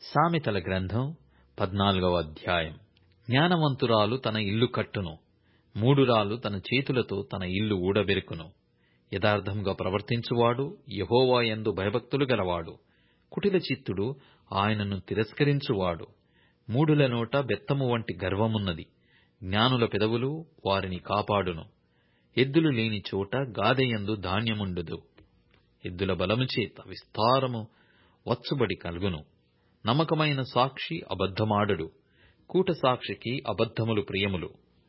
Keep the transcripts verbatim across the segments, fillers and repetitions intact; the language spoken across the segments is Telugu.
సామెతల గ్రంథం పద్నాలుగవ అధ్యాయం. జ్ఞానవంతురాలు తన ఇల్లు కట్టును, మూఢురాలు తన చేతులతో తన ఇల్లు ఊడబెరుకును. యథార్థంగా ప్రవర్తించువాడు యెహోవా యందు భయభక్తులు గలవాడు. కుటిల చిత్తుడు ఆయనను తిరస్కరించువాడు. మూఢుల నోట బెత్తము వంటి గర్వమున్నది, జ్ఞానుల పెదవులు వారిని కాపాడును. ఎద్దులు లేని చోట గాదెయందు ధాన్యముండదు. ఎద్దుల బలము చేత విస్తారము వచ్చుబడి కలుగును. నమ్మకమైన సాక్షి అబద్ధమాడడు, కూట సాక్షికి అబద్ధములు ప్రియములు.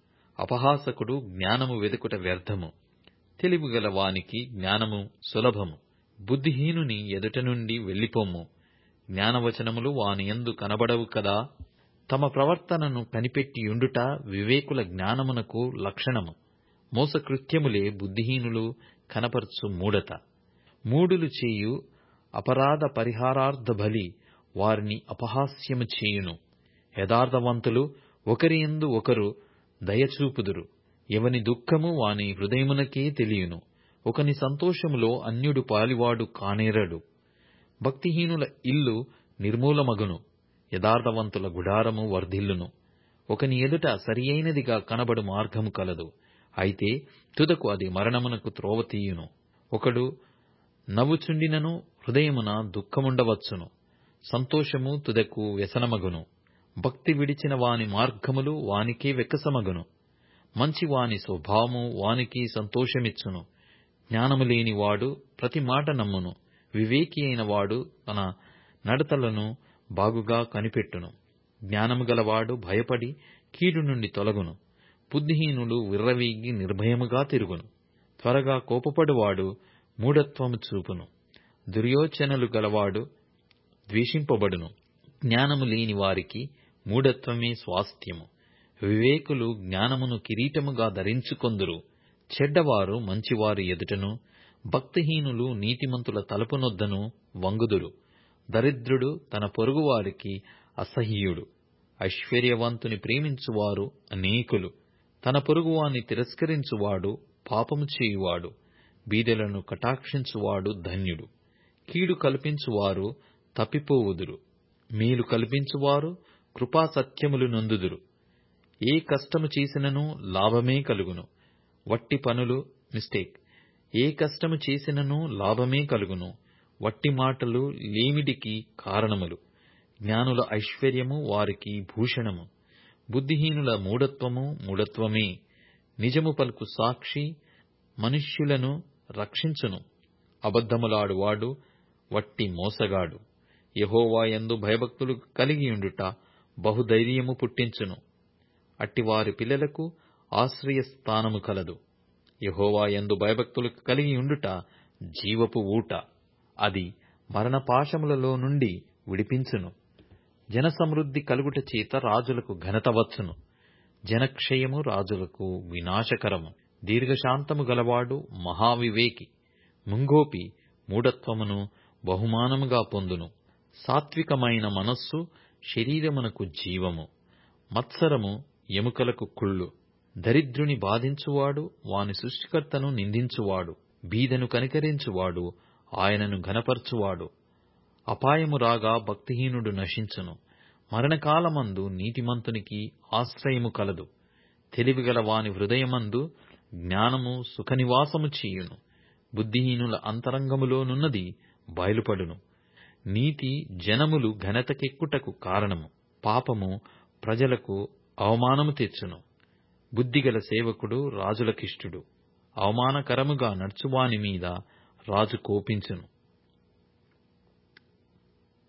అపహాసకుడు జ్ఞానము వెదుకుట వ్యర్థము, తెలివిగల వానికి జ్ఞానము సులభము. బుద్ధిహీనుని ఎదుట నుండి వెళ్ళిపొమ్ము, జ్ఞానవచనములు వానియందు కనబడవు కదా. తమ ప్రవర్తనను కనిపెట్టియుండుట వివేకుల జ్ఞానమునకు లక్షణము. మోసకృత్యములే బుద్ధిహీనులు కనపరచు మూఢత. మూఢులు చేయు అపరాధ పరిహారార్థ బలి వారిని అపహాస్యము చేయును. యథార్థవంతులు ఒకరియందు ఒకరు దయచూపుదురు. ఎవని దుఃఖము వాని హృదయమునకే తెలియును. ఒకని సంతోషములో అన్యుడు పాలివాడు కానేరడు. భక్తిహీనుల ఇల్లు నిర్మూలమగును, యథార్థవంతుల గుడారము వర్ధిల్లును. ఒకని ఎదుట సరియైనదిగా కనబడు మార్గము కలదు, అయితే తుదకు అది మరణమునకు త్రోవ తీయును. ఒకడు నవ్వుచుండినను హృదయమున దుఃఖముండవచ్చును, సంతోషము తుదకు వ్యసనమగును. భక్తి విడిచిన వాని మార్గములు వానికే వెక్కసమగును, మంచి వాని స్వభావము వానికి సంతోషమిచ్చును. జ్ఞానము లేనివాడు ప్రతి మాట నమ్మును, వివేకి అయిన వాడు తన నడతలను బాగుగా కనిపెట్టును. జ్ఞానము గలవాడు భయపడి కీడు నుండి తొలగును, బుద్ధిహీనులు విర్రవీగి నిర్భయముగా తిరుగును. త్వరగా కోపపడువాడు మూఢత్వము చూపును, దుర్యోచనలు గలవాడు ద్వేషింపబడును. జ్ఞానము లేని వారికి మూఢత్వమే స్వాస్థ్యము. వివేకులు జ్ఞానమును కిరీటముగా ధరించుకొందురు. చెడ్డవారు మంచివారి ఎదుటను, భక్తిహీనులు నీతిమంతుల తలుపునొద్దను వంగుదురు. దరిద్రుడు తన పొరుగువారికి అసహ్యుడు. ఐశ్వర్యవంతుని ప్రేమించువారు అనేకులు. తన పొరుగువాని తిరస్కరించువాడు పాపము చేయువాడు. బీదలను కటాక్షించువాడు ధన్యుడు. కీడు కల్పించువారు తప్పిపోవుదురు, మేలు కల్పించువారు కృపాసత్యములు నొందుదురు. ఏ కష్టము చేసినను లాభమే కలుగును. వట్టి పనులు మిస్టేక్ ఏ కష్టము చేసినను లాభమే కలుగును. వట్టి మాటలు లేమిడికి కారణములు. జ్ఞానుల ఐశ్వర్యము వారికి భూషణము, బుద్ధిహీనుల మూఢత్వము మూఢత్వమే. నిజము పలుకు సాక్షి మనుష్యులను రక్షించును, అబద్ధములాడువాడు వట్టి మోసగాడు. యెహోవా యందు భయభక్తులు కలిగియుండుట బహుధైర్యము పుట్టించును, అట్టివారి పిల్లలకు ఆశ్రయస్థానము కలదు. యెహోవా యందు భయభక్తులు కలిగియుండుట జీవపు ఊట, అది మరణపాశములలో నుండి విడిపించును. జనసమృద్ధి కలుగుట చేత రాజులకు ఘనత వచ్చును, జనక్షయము రాజులకు వినాశకరము. దీర్ఘశాంతము గలవాడు మహావివేకి, ముంగోపి మూఢత్వమును బహుమానముగా పొందును. సాత్వికమైన మనస్సు శరీరమునకు జీవము, మత్సరము ఎముకలకు కుళ్ళు. దరిద్రుని బాధించువాడు వాని సృష్టికర్తను నిందించువాడు. బీదను కనికరించువాడు ఆయనను ఘనపరచువాడు. అపాయము రాగా భక్తిహీనుడు నశించును, మరణకాలమందు నీతిమంతునికి ఆశ్రయము కలదు. తెలివిగల వాని హృదయమందు జ్ఞానము సుఖనివాసము చేయును, బుద్ధిహీనుల అంతరంగములోనున్నది బయలుపడును. నీతి జనములు ఘనతకెక్కుటకు కారణము, పాపము ప్రజలకు అవమానము తెచ్చును. బుద్ధిగల సేవకుడు రాజులకిష్టుడు, అవమానకరముగా నడుచువాని మీద రాజు కోపించును.